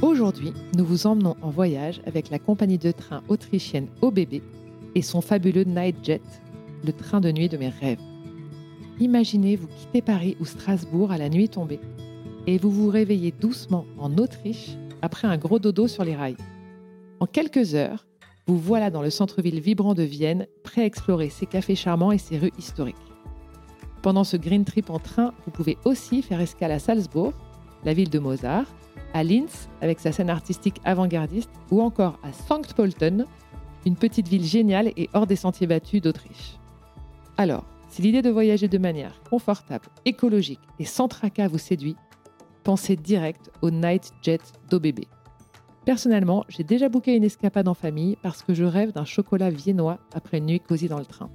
Aujourd'hui, nous vous emmenons en voyage avec la compagnie de train autrichienne ÖBB et son fabuleux Nightjet, le train de nuit de mes rêves. Imaginez vous quitter Paris ou Strasbourg à la nuit tombée et vous vous réveillez doucement en Autriche après un gros dodo sur les rails. En quelques heures, vous voilà dans le centre-ville vibrant de Vienne, prêt à explorer ses cafés charmants et ses rues historiques. Pendant ce green trip en train, vous pouvez aussi faire escale à Salzbourg, la ville de Mozart, à Linz avec sa scène artistique avant-gardiste ou encore à Sankt Pölten, une petite ville géniale et hors des sentiers battus d'Autriche. Alors, si l'idée de voyager de manière confortable, écologique et sans tracas vous séduit, pensez direct au Nightjet d'ÖBB. Personnellement, j'ai déjà booké une escapade en famille parce que je rêve d'un chocolat viennois après une nuit cosy dans le train.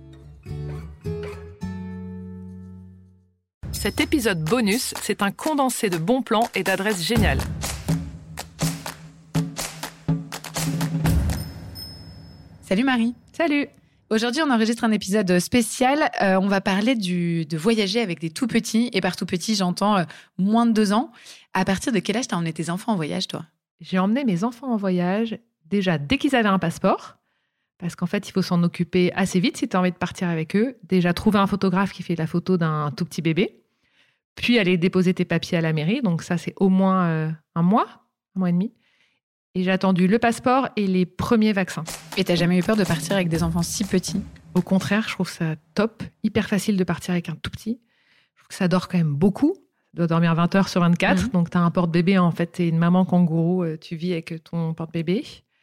Cet épisode bonus, c'est un condensé de bons plans et d'adresses géniales. Salut Marie. Salut. Aujourd'hui, on enregistre un épisode spécial. On va parler de voyager avec des tout petits. Et par tout petit, j'entends moins de 2 ans. À partir de quel âge t'as emmené tes enfants en voyage, toi ? J'ai emmené mes enfants en voyage déjà dès qu'ils avaient un passeport. Parce qu'en fait, il faut s'en occuper assez vite si tu as envie de partir avec eux. Déjà, trouver un photographe qui fait la photo d'un tout petit bébé. Puis aller déposer tes papiers à la mairie. Donc ça, c'est au moins un mois et demi. Et j'ai attendu le passeport et les premiers vaccins. Et t'as jamais eu peur de partir avec des enfants si petits ? Au contraire, je trouve ça top. Hyper facile de partir avec un tout petit. Je trouve que ça dort quand même beaucoup. Ça doit dormir 20 heures sur 24. Donc t'as un porte-bébé. En fait, t'es une maman kangourou. Tu vis avec ton porte-bébé.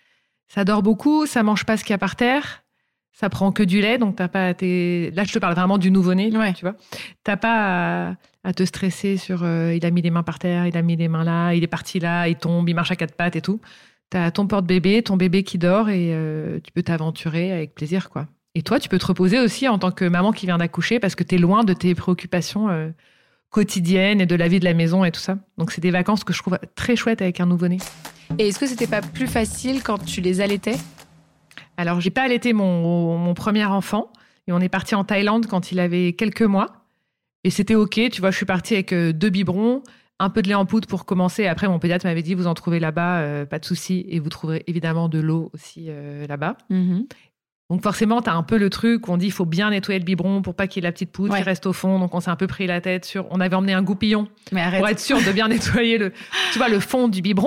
Ça dort beaucoup. Ça mange pas ce qu'il y a par terre. Ça prend que du lait, donc t'as pas là, je te parle vraiment du nouveau-né, ouais. Tu vois. T'as pas à te stresser sur il a mis les mains par terre, il a mis les mains là, il est parti là, il tombe, il marche à 4 pattes et tout. T'as ton porte-bébé, ton bébé qui dort et tu peux t'aventurer avec plaisir, quoi. Et toi, tu peux te reposer aussi en tant que maman qui vient d'accoucher parce que t'es loin de tes préoccupations quotidiennes et de la vie de la maison et tout ça. Donc, c'est des vacances que je trouve très chouettes avec un nouveau-né. Et est-ce que c'était pas plus facile quand tu les allaitais ? Alors, j'ai pas allaité mon premier enfant et on est parti en Thaïlande quand il avait quelques mois. Et c'était OK, tu vois, je suis partie avec 2 biberons, un peu de lait en poudre pour commencer. Après, mon pédiatre m'avait dit, vous en trouvez là-bas, pas de souci. Et vous trouverez évidemment de l'eau aussi là-bas. Mm-hmm. Donc forcément, tu as un peu le truc où on dit, il faut bien nettoyer le biberon pour pas qu'il y ait la petite poudre qui reste au fond. Donc on s'est un peu pris la tête sur... On avait emmené un goupillon pour être sûr de bien nettoyer le fond du biberon.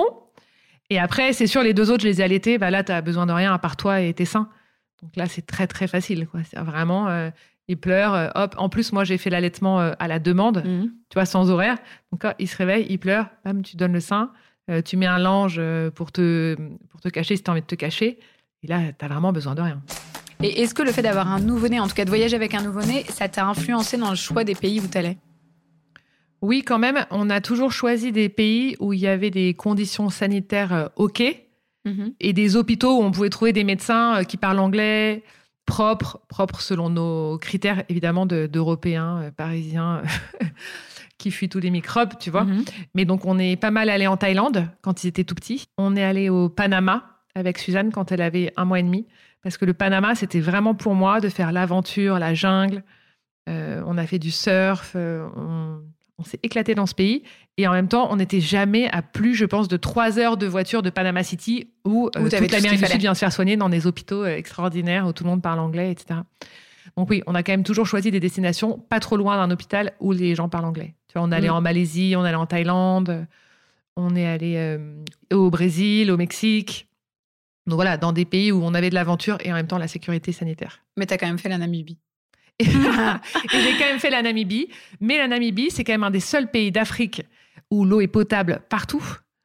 Et après, c'est sûr, les 2 autres, je les ai allaités. Bah là, tu n'as besoin de rien à part toi et tes seins. Donc là, c'est très, très facile, quoi. C'est vraiment, ils pleurent, hop. En plus, moi, j'ai fait l'allaitement à la demande, tu vois, sans horaire. Donc, quand ils se réveillent, ils pleurent, bam, tu donnes le sein. Tu mets un lange pour te cacher si tu as envie de te cacher. Et là, tu n'as vraiment besoin de rien. Et est-ce que le fait d'avoir un nouveau-né, en tout cas de voyager avec un nouveau-né, ça t'a influencé dans le choix des pays où tu allais ? Oui, quand même, on a toujours choisi des pays où il y avait des conditions sanitaires OK et des hôpitaux où on pouvait trouver des médecins qui parlent anglais, propres selon nos critères, évidemment, d'Européens, Parisiens, qui fuient tous les microbes, tu vois. Mais donc, on est pas mal allé en Thaïlande quand ils étaient tout petits. On est allé au Panama avec Suzanne quand elle avait 1 mois et demi parce que le Panama, c'était vraiment pour moi de faire l'aventure, la jungle. On a fait du surf, on s'est éclaté dans ce pays et en même temps, on n'était jamais à plus, je pense, de 3 heures de voiture de Panama City où toute l'Amérique du Sud vient se faire soigner dans des hôpitaux extraordinaires où tout le monde parle anglais, etc. Donc oui, on a quand même toujours choisi des destinations pas trop loin d'un hôpital où les gens parlent anglais. Tu vois, on est allé en Malaisie, on est allé en Thaïlande, on est allé au Brésil, au Mexique. Donc voilà, dans des pays où on avait de l'aventure et en même temps la sécurité sanitaire. Mais t'as quand même fait la Namibie. Et j'ai quand même fait la Namibie. Mais la Namibie, c'est quand même un des seuls pays d'Afrique où l'eau est potable partout.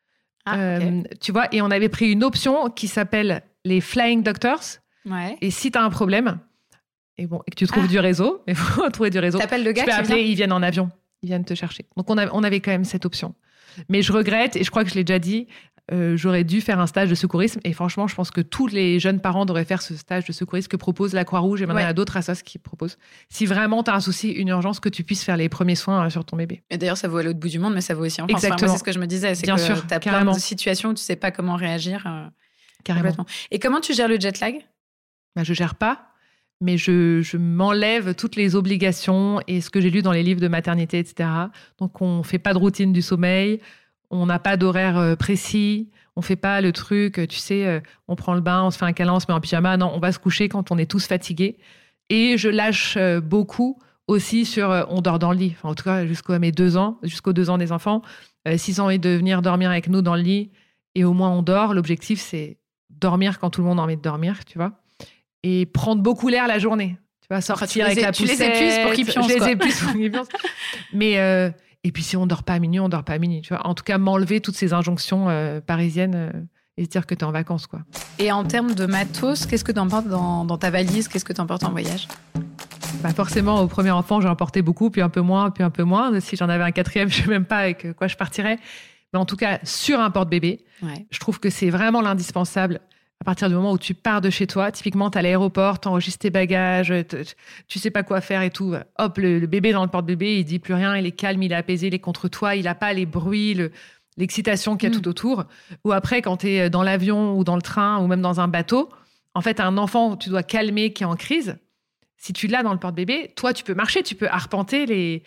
Okay. Tu vois, et on avait pris une option qui s'appelle les Flying Doctors. Ouais. Et si tu as un problème et que tu trouves du réseau, il faut trouver du réseau. T'appelles le gars tu peux appeler, ils viennent en avion. Ils viennent te chercher. Donc, on avait quand même cette option. Mais je regrette, et je crois que je l'ai déjà dit, j'aurais dû faire un stage de secourisme. Et franchement, je pense que tous les jeunes parents devraient faire ce stage de secourisme que propose la Croix-Rouge. Et maintenant, il y a d'autres assos qui proposent. Si vraiment tu as un souci, une urgence, que tu puisses faire les premiers soins sur ton bébé. Et d'ailleurs, ça vaut à l'autre bout du monde, mais ça vaut aussi en France. Exactement. Enfin, moi, c'est ce que je me disais. C'est bien que sûr, tu as plein de situations où tu ne sais pas comment réagir. Carrément. Et comment tu gères le jet lag ? Je ne gère pas. Mais je m'enlève toutes les obligations et ce que j'ai lu dans les livres de maternité, etc. Donc, on ne fait pas de routine du sommeil. On n'a pas d'horaire précis. On fait pas le truc, tu sais, on prend le bain, on se fait un câlin, on se met en pyjama. Non, on va se coucher quand on est tous fatigués. Et je lâche beaucoup aussi sur on dort dans le lit. Enfin, en tout cas, jusqu'aux 2 ans des enfants. S'ils ont envie de venir dormir avec nous dans le lit et au moins on dort, l'objectif, c'est dormir quand tout le monde a envie de dormir, tu vois. Et prendre beaucoup l'air la journée. Tu vois, sortir avec la poussette. Tu les épuises pour qu'ils pioncent. Je les épuise pour qu'ils pioncent. Mais... Et puis si on dort pas à minuit, on dort pas à minuit. Tu vois. En tout cas, m'enlever toutes ces injonctions parisiennes et se dire que tu es en vacances, quoi. Et en termes de matos, qu'est-ce que tu emportes dans ta valise? Qu'est-ce que tu emportes en voyage? Forcément, au premier enfant, j'en emportais beaucoup, puis un peu moins. Si j'en avais un 4e, je sais même pas avec quoi je partirais. Mais en tout cas, sur un porte-bébé, je trouve que c'est vraiment l'indispensable. À partir du moment où tu pars de chez toi, typiquement, tu à l'aéroport, tu enregistres tes bagages, tu sais pas quoi faire et tout. Hop, le bébé dans le porte-bébé, il dit plus rien, il est calme, il est apaisé, il est contre toi, il a pas les bruits, l'excitation qu'il y a tout autour. Ou après, quand tu es dans l'avion ou dans le train ou même dans un bateau, en fait, un enfant, tu dois calmer, qui est en crise. Si tu l'as dans le porte-bébé, toi, tu peux marcher, tu peux arpenter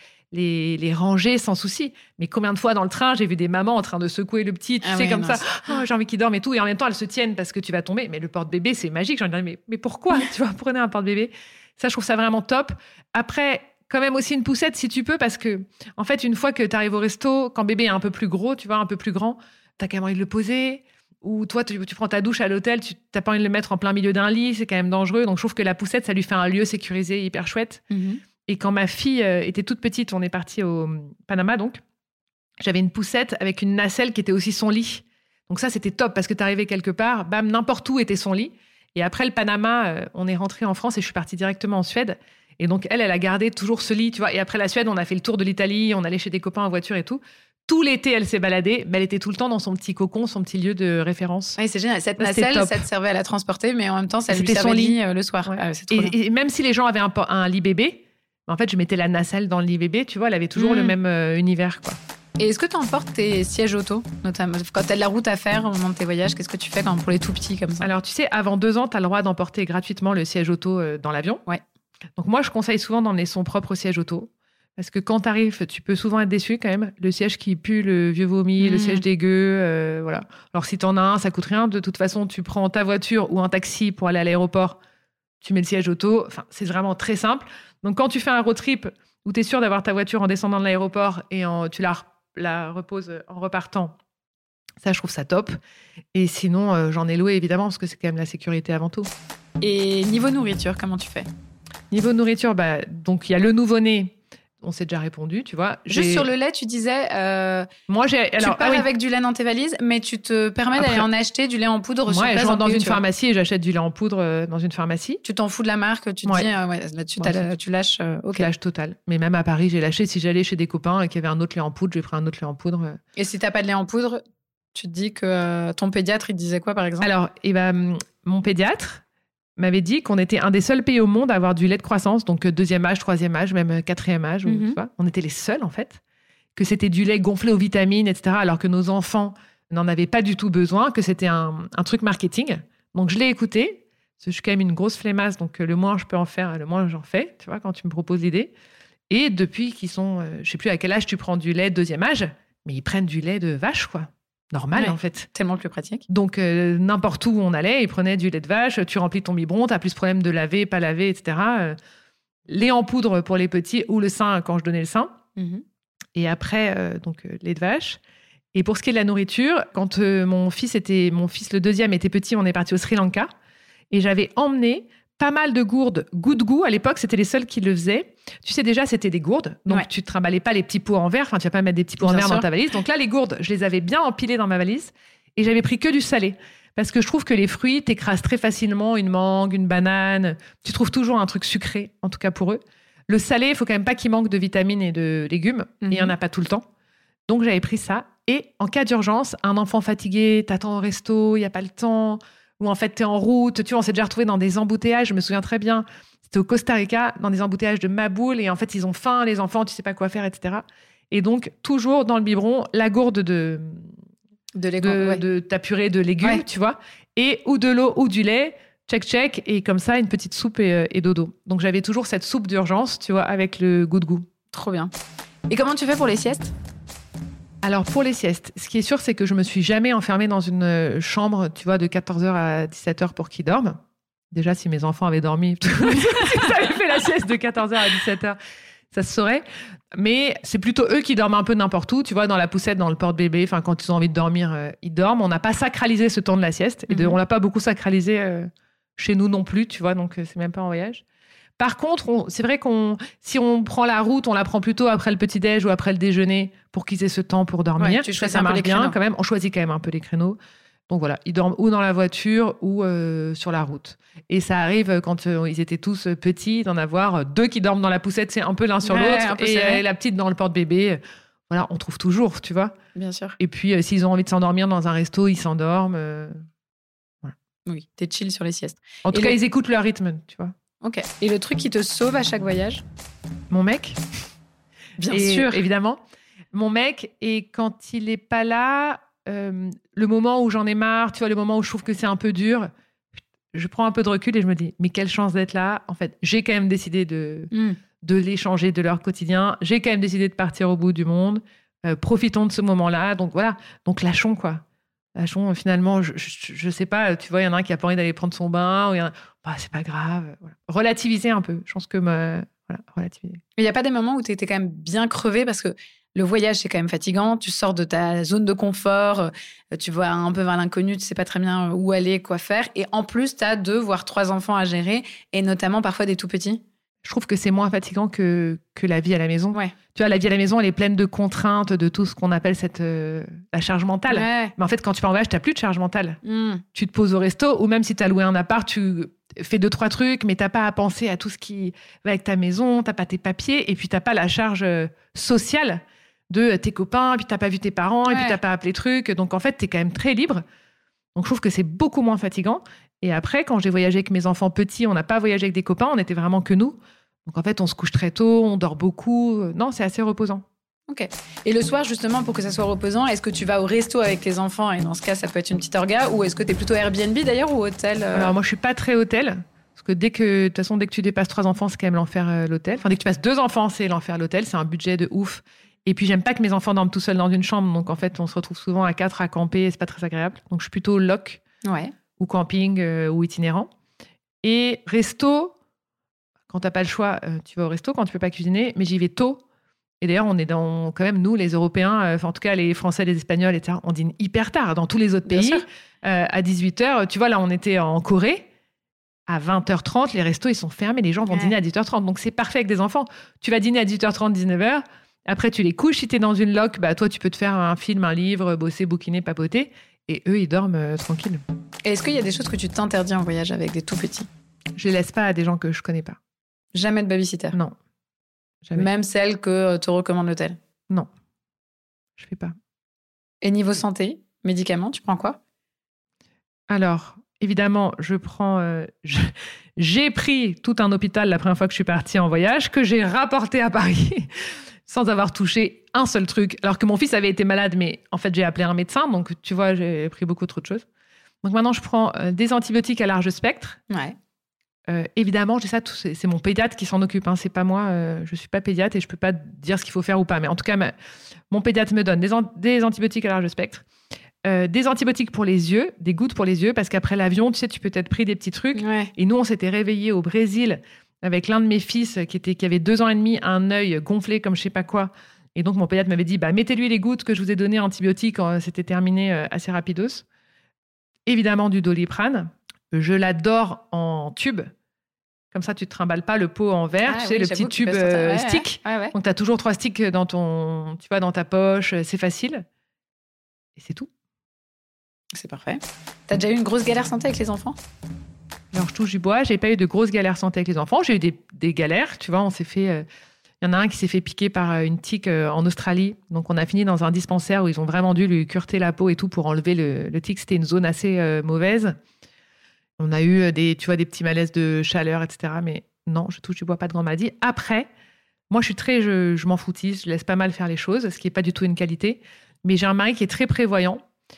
les rangées sans souci. Mais combien de fois dans le train, j'ai vu des mamans en train de secouer le petit, ça, j'ai envie qu'il dorme et tout, et en même temps, elles se tiennent parce que tu vas tomber. Mais le porte-bébé, c'est magique. J'en dis, mais pourquoi? Tu vois, prenez un porte-bébé. Ça, je trouve ça vraiment top. Après, quand même aussi une poussette si tu peux, parce que, en fait, une fois que tu arrives au resto, quand bébé est un peu plus gros, tu vois, un peu plus grand, t'as quand même envie de le poser. Ou toi, tu prends ta douche à l'hôtel, tu n'as pas envie de le mettre en plein milieu d'un lit, c'est quand même dangereux. Donc, je trouve que la poussette, ça lui fait un lieu sécurisé hyper chouette. Et quand ma fille était toute petite, on est parti au Panama, donc, j'avais une poussette avec une nacelle qui était aussi son lit. Donc ça, c'était top parce que t'arrivais quelque part, bam, n'importe où était son lit. Et après le Panama, on est rentré en France et je suis partie directement en Suède. Et donc, elle a gardé toujours ce lit, tu vois. Et après la Suède, on a fait le tour de l'Italie, on allait chez des copains en voiture et tout. Tout l'été, elle s'est baladée, mais elle était tout le temps dans son petit cocon, son petit lieu de référence. Oui, c'est génial. Cette nacelle, ça te servait à la transporter, mais en même temps, ça lui servait son lit le soir. Ouais. C'est trop bien. Et même si les gens avaient un lit bébé, en fait, je mettais la nacelle dans le lit bébé, tu vois, elle avait toujours le même univers, quoi. Et est-ce que tu emportes tes sièges auto, notamment quand tu as de la route à faire au moment de tes voyages? Qu'est-ce que tu fais pour les tout petits comme ça? Alors, tu sais, avant 2 ans, tu as le droit d'emporter gratuitement le siège auto dans l'avion. Ouais. Donc, moi, je conseille souvent d'emmener son propre siège auto. Parce que quand tu arrives, tu peux souvent être déçu quand même. Le siège qui pue, le vieux vomi, le siège dégueu, voilà. Alors, si tu en as un, ça coûte rien. De toute façon, tu prends ta voiture ou un taxi pour aller à l'aéroport, tu mets le siège auto. Enfin, c'est vraiment très simple. Donc, quand tu fais un road trip où tu es sûr d'avoir ta voiture en descendant de l'aéroport et tu la reposes en repartant, ça, je trouve ça top. Et sinon, j'en ai loué, évidemment, parce que c'est quand même la sécurité avant tout. Et niveau nourriture, comment tu fais? Niveau nourriture, donc il y a le nouveau-né. On s'est déjà répondu, tu vois. Juste sur le lait, tu disais... Moi, tu pars avec du lait dans tes valises, mais tu te permets d'aller en acheter du lait en poudre sur place. Je rentre dans une pharmacie et j'achète du lait en poudre dans une pharmacie. Tu t'en fous de la marque, tu te dis, là-dessus, tu lâches... Je lâche total. Mais même à Paris, j'ai lâché. Si j'allais chez des copains et qu'il y avait un autre lait en poudre, j'ai pris un autre lait en poudre. Et si t'as pas de lait en poudre, tu te dis que ton pédiatre, il disait quoi, par exemple? Alors, mon pédiatre m'avait dit qu'on était un des seuls pays au monde à avoir du lait de croissance, donc 2e âge, 3e âge, même 4e âge. Tu vois, on était les seuls, en fait. Que c'était du lait gonflé aux vitamines, etc., alors que nos enfants n'en avaient pas du tout besoin, que c'était un truc marketing. Donc, je l'ai écouté. Parce que je suis quand même une grosse flemmasse, donc le moins je peux en faire, le moins j'en fais, tu vois, quand tu me proposes l'idée. Et depuis qu'ils sont... je sais plus à quel âge tu prends du lait 2e âge, mais ils prennent du lait de vache, quoi. Normal, en fait. Tellement plus pratique. Donc, n'importe où on allait, ils prenaient du lait de vache, tu remplis ton biberon, t'as plus de problème de laver, pas laver, etc. Lait en poudre pour les petits ou le sein quand je donnais le sein. Et après, lait de vache. Et pour ce qui est de la nourriture, quand mon fils, le 2e, était petit, on est parti au Sri Lanka. Et j'avais emmené pas mal de gourdes goût. À l'époque, c'était les seuls qui le faisaient. Tu sais, déjà, c'était des gourdes. Donc, tu ne trimballais pas les petits pots en verre. Enfin, tu vas pas mettre des petits pots en verre dans ta valise. Donc là, les gourdes, je les avais bien empilées dans ma valise. Et j'avais pris que du salé. Parce que je trouve que les fruits, t'écrases très facilement. Une mangue, une banane. Tu trouves toujours un truc sucré, en tout cas pour eux. Le salé, il faut quand même pas qu'il manque de vitamines et de légumes. Et il n'y en a pas tout le temps. Donc, j'avais pris ça. Et en cas d'urgence, un enfant fatigué, t'attends au resto, il n'y a pas le temps... Ou en fait, t'es en route. Tu vois, on s'est déjà retrouvé dans des embouteillages. Je me souviens très bien. C'était au Costa Rica, dans des embouteillages de Maboule. Et en fait, ils ont faim, les enfants, tu sais pas quoi faire, etc. Et donc, toujours dans le biberon, la gourde de ta purée de légumes, tu vois. Et ou de l'eau ou du lait. Check. Et comme ça, une petite soupe et dodo. Donc, j'avais toujours cette soupe d'urgence, tu vois, avec le goût. Trop bien. Et comment tu fais pour les siestes? Alors, pour les siestes, ce qui est sûr, c'est que je me suis jamais enfermée dans une chambre, tu vois, de 14h à 17h pour qu'ils dorment. Déjà, si mes enfants avaient dormi, si ça avait fait la sieste de 14h à 17h, ça se saurait. Mais c'est plutôt eux qui dorment un peu n'importe où, tu vois, dans la poussette, dans le porte-bébé. Enfin, quand ils ont envie de dormir, ils dorment. On n'a pas sacralisé ce temps de la sieste. Et on l'a pas beaucoup sacralisé chez nous non plus, tu vois, donc c'est même pas en voyage. Par contre, c'est vrai si on prend la route, on la prend plutôt après le petit-déj ou après le déjeuner pour qu'ils aient ce temps pour dormir. Ouais, ça marche bien quand même. On choisit quand même un peu les créneaux. Donc voilà, ils dorment ou dans la voiture ou sur la route. Et ça arrive quand ils étaient tous petits d'en avoir 2 qui dorment dans la poussette, c'est un peu l'un sur l'autre, et la petite dans le porte-bébé. Voilà, on trouve toujours, tu vois. Bien sûr. Et puis s'ils ont envie de s'endormir dans un resto, ils s'endorment. Voilà. Oui, t'es chill sur les siestes. En tout cas, ils écoutent leur rythme, tu vois. Ok. Et le truc qui te sauve à chaque voyage ? Mon mec. Bien sûr. Évidemment. Mon mec, et quand il n'est pas là, le moment où j'en ai marre, tu vois, le moment où je trouve que c'est un peu dur, je prends un peu de recul et je me dis, mais quelle chance d'être là. En fait, j'ai quand même décidé de les changer de leur quotidien. J'ai quand même décidé de partir au bout du monde. Profitons de ce moment-là. Donc voilà. Donc lâchons, quoi. Lâchons, finalement, je sais pas, tu vois, il y en a un qui a pas envie d'aller prendre son bain, ou c'est pas grave. Voilà. Relativiser un peu. Je pense que relativiser. Mais il n'y a pas des moments où tu étais quand même bien crevé parce que le voyage, c'est quand même fatigant. Tu sors de ta zone de confort, tu vas un peu vers l'inconnu, tu sais pas très bien où aller, quoi faire. Et en plus, tu as 2, voire 3 enfants à gérer, et notamment parfois des tout petits. Je trouve que c'est moins fatigant que la vie à la maison. Ouais. Tu vois, la vie à la maison, elle est pleine de contraintes, de tout ce qu'on appelle la charge mentale. Ouais. Mais en fait, quand tu pars en voyage, tu n'as plus de charge mentale. Tu te poses au resto, ou même si tu as loué un appart, tu fais 2-3 trucs, mais tu n'as pas à penser à tout ce qui va avec ta maison, tu n'as pas tes papiers, et puis tu n'as pas la charge sociale de tes copains, puis tu n'as pas vu tes parents, et puis tu n'as pas appelé trucs. Donc en fait, tu es quand même très libre. Donc je trouve que c'est beaucoup moins fatigant. Et après, quand j'ai voyagé avec mes enfants petits, on n'a pas voyagé avec des copains, on n'était vraiment que nous. Donc en fait, on se couche très tôt, on dort beaucoup. Non, c'est assez reposant. Ok. Et le soir, justement, pour que ça soit reposant, est-ce que tu vas au resto avec tes enfants ? Et dans ce cas, ça peut être une petite orga. Ou est-ce que tu es plutôt Airbnb d'ailleurs ou hôtel ? Alors moi, je suis pas très hôtel. Parce que de toute façon, dès que tu dépasses 3 enfants, c'est quand même l'enfer l'hôtel. Enfin, dès que tu passes 2 enfants, c'est l'enfer l'hôtel. C'est un budget de ouf. Et puis, j'aime pas que mes enfants dorment tout seuls dans une chambre. Donc en fait, on se retrouve souvent à 4 à camper. C'est pas très agréable. Donc je suis plutôt loc. Ouais. Ou camping ou itinérant. Et resto, quand tu n'as pas le choix, tu vas au resto quand tu ne peux pas cuisiner, mais j'y vais tôt. Et d'ailleurs, on est quand même, nous, les Européens, en tout cas les Français, les Espagnols, etc., on dîne hyper tard. Dans tous les autres pays, à 18h, tu vois, là, on était en Corée, à 20h30, les restos, ils sont fermés, les gens vont dîner à 18h30. Donc, c'est parfait avec des enfants. Tu vas dîner à 18h30, 19h, après, tu les couches. Si tu es dans une loc, toi, tu peux te faire un film, un livre, bosser, bouquiner, papoter. Et eux, ils dorment tranquilles. Et est-ce qu'il y a des choses que tu t'interdis en voyage avec des tout petits ? Je les laisse pas à des gens que je connais pas. Jamais de babysitter ? Non. Jamais. Même celle que te recommande l'hôtel ? Non. Je fais pas. Et niveau santé, médicaments, tu prends quoi ? Alors, évidemment, je prends... j'ai pris tout un hôpital la première fois que je suis partie en voyage, que j'ai rapporté à Paris sans avoir touché un seul truc. Alors que mon fils avait été malade, mais en fait, j'ai appelé un médecin. Donc, tu vois, j'ai pris beaucoup trop de choses. Donc maintenant, je prends des antibiotiques à large spectre. Ouais. Évidemment, j'ai ça, c'est mon pédiatre qui s'en occupe. Hein, c'est pas moi, je suis pas pédiatre et je peux pas dire ce qu'il faut faire ou pas. Mais en tout cas, mon pédiatre me donne des antibiotiques à large spectre, des antibiotiques pour les yeux, des gouttes pour les yeux, parce qu'après l'avion, tu sais, tu peux t'être pris des petits trucs. Ouais. Et nous, on s'était réveillés au Brésil avec l'un de mes fils qui avait 2 ans et demi, un œil gonflé comme je sais pas quoi. Et donc, mon pédiatre m'avait dit, mettez-lui les gouttes que je vous ai données antibiotiques. C'était terminé assez rapidos. Évidemment, du Doliprane. Je l'adore en tube. Comme ça, tu ne te trimbales pas le pot en verre. Tu sais, le petit tube stick. Ouais. Donc, tu as toujours 3 sticks dans ta poche. C'est facile. Et c'est tout. C'est parfait. Tu as déjà eu une grosse galère santé avec les enfants ? Alors, je touche du bois. Je n'ai pas eu de grosses galères santé avec les enfants. J'ai eu des galères. Tu vois, on s'est fait... Il y en a un qui s'est fait piquer par une tique en Australie. Donc, on a fini dans un dispensaire où ils ont vraiment dû lui cureter la peau et tout pour enlever le tique. C'était une zone assez mauvaise. On a eu des petits malaises de chaleur, etc. Mais non, je touche du bois, pas de grande maladie. Après, moi, je m'en foutise. Je laisse pas mal faire les choses, ce qui n'est pas du tout une qualité. Mais j'ai un mari qui est très prévoyant.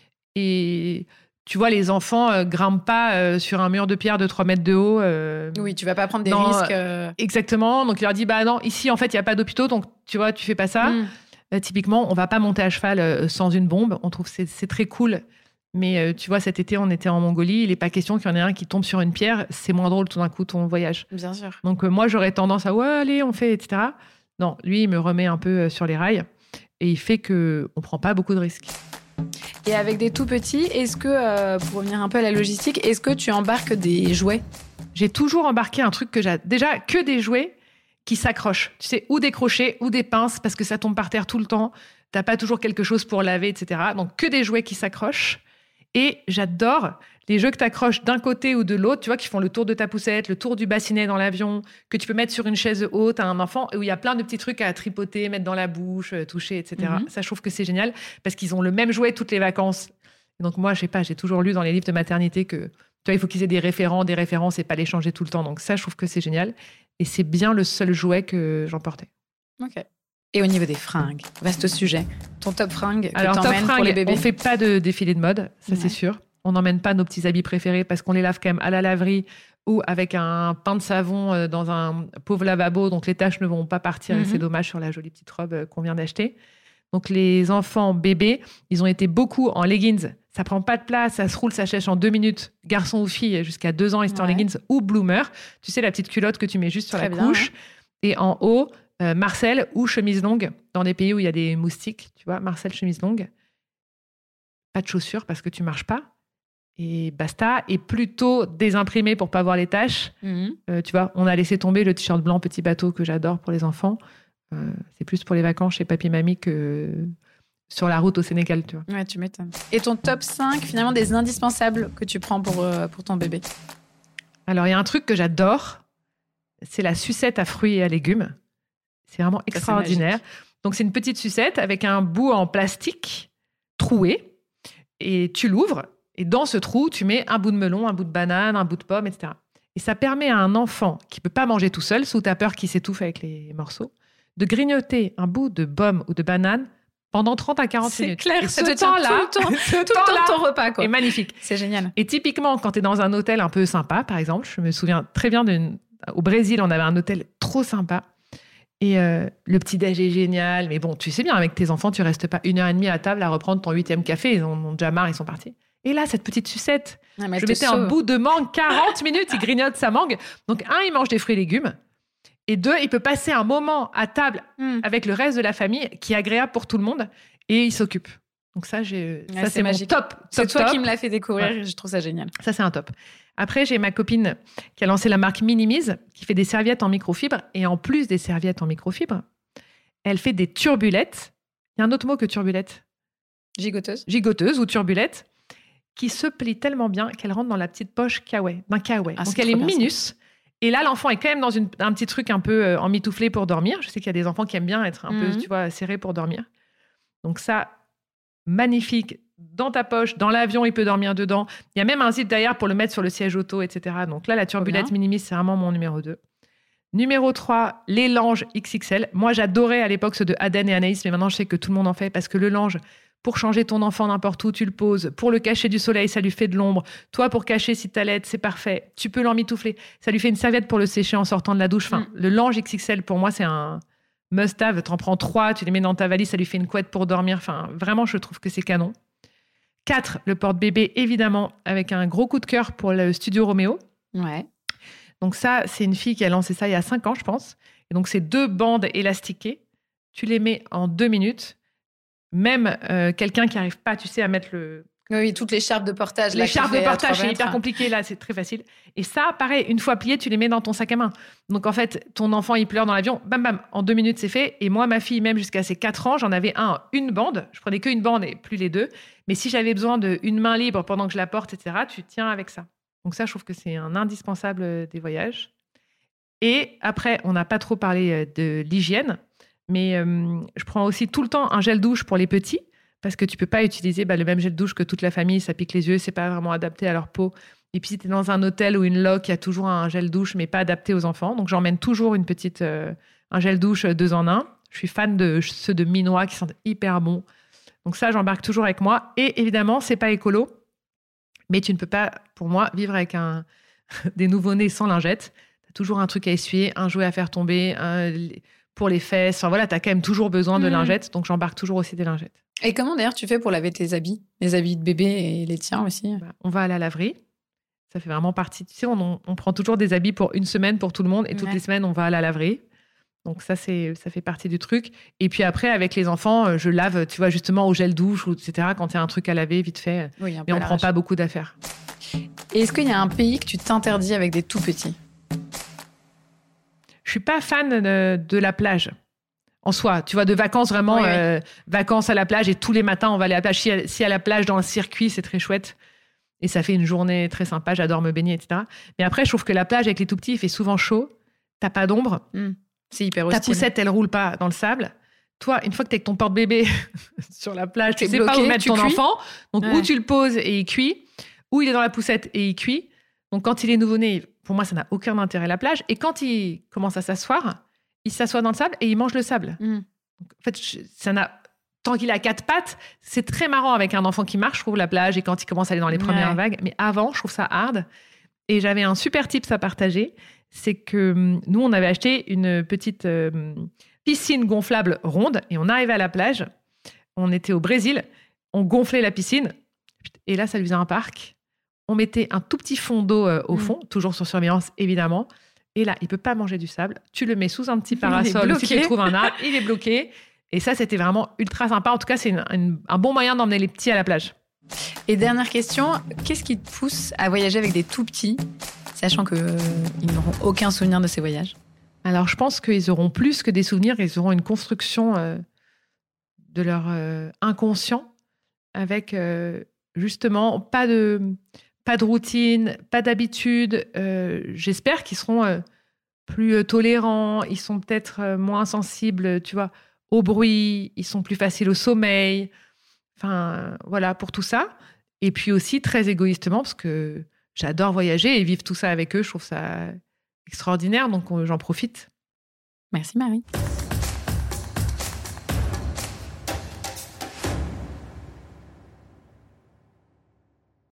Et tu vois, les enfants grimpent pas sur un mur de pierre de 3 mètres de haut. Oui, tu vas pas prendre des risques. Exactement. Donc, il leur dit, non, ici, en fait, il n'y a pas d'hôpitaux. Donc, tu vois, tu fais pas ça. Typiquement, on va pas monter à cheval sans une bombe. On trouve que c'est très cool. Mais tu vois, cet été, on était en Mongolie. Il n'est pas question qu'il y en ait un qui tombe sur une pierre. C'est moins drôle tout d'un coup, ton voyage. Bien sûr. Donc moi, j'aurais tendance à « ouais, allez, on fait, etc. » Non, lui, il me remet un peu sur les rails. Et il fait qu'on ne prend pas beaucoup de risques. Et avec des tout petits, est-ce que, pour revenir un peu à la logistique, est-ce que tu embarques des jouets ? J'ai toujours embarqué un truc que j'ai... Déjà, que des jouets qui s'accrochent. Tu sais, ou des crochets, ou des pinces, parce que ça tombe par terre tout le temps. T'as pas toujours quelque chose pour laver, etc. Donc, que des jouets qui s'accrochent. Et j'adore les jeux que t'accroches d'un côté ou de l'autre, tu vois, qui font le tour de ta poussette, le tour du bassinet dans l'avion, que tu peux mettre sur une chaise haute à un enfant, où il y a plein de petits trucs à tripoter, mettre dans la bouche, toucher, etc. Ça, je trouve que c'est génial, parce qu'ils ont le même jouet toutes les vacances. Et donc, moi, je sais pas, j'ai toujours lu dans les livres de maternité que, tu vois, il faut qu'ils aient des références et pas les changer tout le temps. Donc ça, je trouve que c'est génial. Et c'est bien le seul jouet que j'emportais. Ok. Et au niveau des fringues, vaste sujet. Ton top fringue que Alors, t'emmènes pour les bébés ? On fait pas de défilé de mode, ça c'est sûr. On n'emmène pas nos petits habits préférés parce qu'on les lave quand même à la laverie ou avec un pain de savon dans un pauvre lavabo. Donc les taches ne vont pas partir et c'est dommage sur la jolie petite robe qu'on vient d'acheter. Donc les enfants bébés, ils ont été beaucoup en leggings. Ça prend pas de place, ça se roule, ça sèche en 2 minutes. Garçon ou fille, jusqu'à 2 ans, ils sont en leggings ou bloomer. Tu sais, la petite culotte que tu mets juste sur la couche. Ouais. Et en haut, Marcel ou chemise longue. Dans des pays où il y a des moustiques, tu vois, Marcel, chemise longue. Pas de chaussures parce que tu marches pas. Et basta. Et plutôt désimprimé pour pas voir les taches. Tu vois, on a laissé tomber le t-shirt blanc petit bateau que j'adore pour les enfants. C'est plus pour les vacances chez papy mamie que sur la route au Sénégal, tu vois. Ouais, tu m'étonnes. Et ton top 5, finalement, des indispensables que tu prends pour ton bébé ? Alors, il y a un truc que j'adore, c'est la sucette à fruits et à légumes. C'est vraiment extraordinaire. Donc, c'est une petite sucette avec un bout en plastique troué et tu l'ouvres et dans ce trou, tu mets un bout de melon, un bout de banane, un bout de pomme, etc. Et ça permet à un enfant qui ne peut pas manger tout seul, sous ta peur qu'il s'étouffe avec les morceaux, de grignoter un bout de pomme ou de banane pendant 30 à 40 minutes. C'est clair, et ça te tient tout le temps ton repas, quoi. C'est magnifique. C'est génial. Et typiquement, quand tu es dans un hôtel un peu sympa, par exemple, je me souviens très bien au Brésil, on avait un hôtel trop sympa. Et le petit-déj est génial. Mais bon, tu sais bien, avec tes enfants, tu restes pas 1h30 à table à reprendre ton 8e café. Ils en ont déjà marre, ils sont partis. Et là, cette petite sucette, je mettais un bout de mangue, 40 minutes, il grignote sa mangue. Donc, 1, il mange des fruits et légumes. Et 2, il peut passer un moment à table avec le reste de la famille qui est agréable pour tout le monde et il s'occupe. Donc ça, ça c'est magique. Mon top. C'est toi qui me l'as fait découvrir et je trouve ça génial. Ça, c'est un top. Après, j'ai ma copine qui a lancé la marque Minimise, qui fait des serviettes en microfibre. Et en plus des serviettes en microfibre, elle fait des turbulettes. Il y a un autre mot que turbulette. Gigoteuse ou turbulette, qui se plie tellement bien qu'elle rentre dans la petite poche d'un kawaii. Donc elle est minus. Et là, l'enfant est quand même dans un petit truc un peu emmitouflé pour dormir. Je sais qu'il y a des enfants qui aiment bien être un peu, tu vois, serrés pour dormir. Donc ça, magnifique. Dans ta poche, dans l'avion, il peut dormir dedans. Il y a même un zip derrière pour le mettre sur le siège auto, etc. Donc là, la turbulette Minimise, c'est vraiment mon numéro 2. Numéro 3, les langes XXL. Moi, j'adorais à l'époque ceux de Aden et Anaïs, mais maintenant, je sais que tout le monde en fait parce que le lange, pour changer ton enfant n'importe où, tu le poses. Pour le cacher du soleil, ça lui fait de l'ombre. Toi, pour cacher si t'allaites, c'est parfait. Tu peux l'emmitoufler. Ça lui fait une serviette pour le sécher en sortant de la douche. Enfin, le lange XXL, pour moi, c'est un must-have. T'en prends 3, tu les mets dans ta valise, ça lui fait une couette pour dormir. Enfin, vraiment, je trouve que c'est canon. 4, le porte-bébé, évidemment, avec un gros coup de cœur pour le Studio Roméo. Ouais. Donc ça, c'est une fille qui a lancé ça il y a 5 ans, je pense. Et donc, c'est 2 bandes élastiquées. Tu les mets en 2 minutes. Même quelqu'un qui n'arrive pas, tu sais, à mettre le... Oui, toutes les charpes de portage. Les charpes de portage, c'est hyper compliqué. Là, c'est très facile. Et ça, pareil, une fois plié, tu les mets dans ton sac à main. Donc, en fait, ton enfant, il pleure dans l'avion. Bam, bam. En 2 minutes, c'est fait. Et moi, ma fille, même jusqu'à ses 4 ans, j'en avais une bande. Je prenais qu'une bande et plus les 2. Mais si j'avais besoin d'une main libre pendant que je la porte, etc., tu tiens avec ça. Donc ça, je trouve que c'est un indispensable des voyages. Et après, on n'a pas trop parlé de l'hygiène. Mais je prends aussi tout le temps un gel douche pour les petits. Parce que tu peux pas utiliser le même gel douche que toute la famille, ça pique les yeux, c'est pas vraiment adapté à leur peau. Et puis si tu es dans un hôtel ou une loc, il y a toujours un gel douche, mais pas adapté aux enfants. Donc j'emmène toujours un gel douche 2 en 1. Je suis fan de ceux de Minois qui sentent hyper bons. Donc ça, j'embarque toujours avec moi. Et évidemment, c'est pas écolo, mais tu ne peux pas, pour moi, vivre avec des nouveau-nés sans lingettes. Tu as toujours un truc à essuyer, un jouet à faire tomber, pour les fesses. Enfin voilà, t'as quand même toujours besoin de lingettes, donc j'embarque toujours aussi des lingettes. Et comment d'ailleurs tu fais pour laver tes habits? Les habits de bébé et les tiens aussi? On va à la laverie. Ça fait vraiment partie. Tu sais, on prend toujours des habits pour une semaine pour tout le monde et toutes les semaines, on va à la laverie. Donc ça fait partie du truc. Et puis après, avec les enfants, je lave, tu vois, justement au gel douche, etc. Quand il y a un truc à laver, vite fait. Oui, mais on prend pas beaucoup d'affaires. Et est-ce qu'il y a un pays que tu t'interdis avec des tout petits? Je suis pas fan de la plage. En soi, tu vois, de vacances vraiment, vacances à la plage et tous les matins, on va aller à la plage. Si à la plage, dans le circuit, c'est très chouette. Et ça fait une journée très sympa, j'adore me baigner, etc. Mais après, je trouve que la plage avec les tout petits, il fait souvent chaud. T'as pas d'ombre. C'est hyper hostile. Ta poussette, elle roule pas dans le sable. Toi, une fois que t'es avec ton porte-bébé sur la plage, tu sais bloqué, pas où mettre ton enfant. Donc, Ouais. où tu le poses et il cuit, ou il est dans la poussette et il cuit. Donc, quand il est nouveau-né, pour moi, ça n'a aucun intérêt la plage. Et quand il commence à s'asseoir, il s'assoit dans le sable et il mange le sable. Donc, en fait, ça n'a... Tant qu'il a 4 pattes, c'est très marrant avec un enfant qui marche, je trouve, la plage, et quand il commence à aller dans les premières vagues. Mais avant, je trouve ça hard. Et j'avais un super tips à partager. C'est que nous, on avait acheté une petite piscine gonflable ronde et on arrivait à la plage. On était au Brésil. On gonflait la piscine. Et là, ça lui faisait un parc. On mettait un tout petit fond d'eau au fond, toujours sur surveillance, évidemment. Et là, il peut pas manger du sable. Tu le mets sous un petit parasol. Si tu trouves un arbre, il est bloqué. Et ça, c'était vraiment ultra sympa. En tout cas, c'est un bon moyen d'emmener les petits à la plage. Et dernière question, qu'est-ce qui te pousse à voyager avec des tout petits, sachant qu'ils n'auront aucun souvenir de ces voyages? Alors, je pense qu'ils auront plus que des souvenirs. Ils auront une construction de leur inconscient avec, justement, pas de routine, pas d'habitude. J'espère qu'ils seront plus tolérants. Ils sont peut-être moins sensibles, tu vois, au bruit. Ils sont plus faciles au sommeil. Enfin, voilà, pour tout ça. Et puis aussi, très égoïstement, parce que j'adore voyager et vivre tout ça avec eux. Je trouve ça extraordinaire, donc j'en profite. Merci Marie.